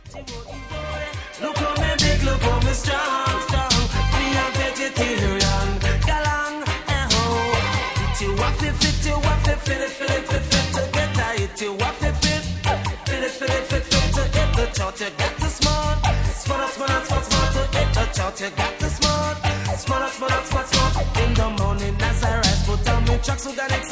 Look how me big, look how me strong, strong. Me a vegetarian, galang, Fit you up, fit you up, fit it to get tight. You up, fit to hit the chart. You got to smart to hit the chart. You got to smart. In the morning as I rise, put on me tracks so that